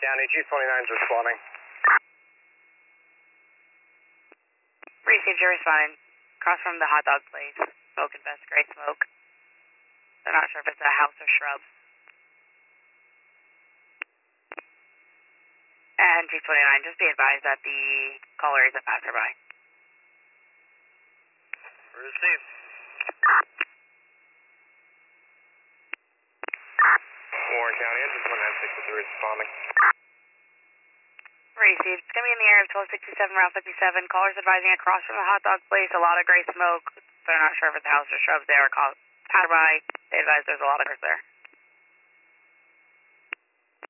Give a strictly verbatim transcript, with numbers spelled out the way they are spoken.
County, G twenty-nine's responding. Received, you're responding. Across from the hot dog place. Smoke invest, gray smoke. They're not sure if it's a house or shrubs. And G twenty-nine, just be advised that the caller is a passerby. Received. Warren County, engine twenty-nine sixty-three responding. Received. It's going to be in the area of twelve sixty-seven, Route fifty-seven. Callers advising across from the hot dog place, a lot of gray smoke. They're not sure if it's a house or shrubs there. Call passerby. They advise there's a lot of cars there.